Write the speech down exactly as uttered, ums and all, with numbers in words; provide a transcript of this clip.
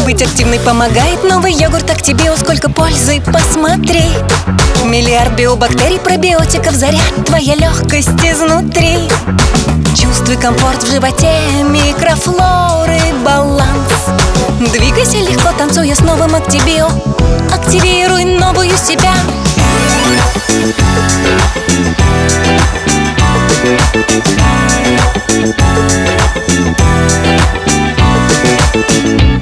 Быть активной помогает новый йогурт Актибио. Сколько пользы, посмотри. Миллиард биобактерий, пробиотиков, заряд, твоя легкость изнутри. Чувствуй комфорт в животе, микрофлоры, баланс. Двигайся легко, танцуя с новым Актибио. Активируй новую себя.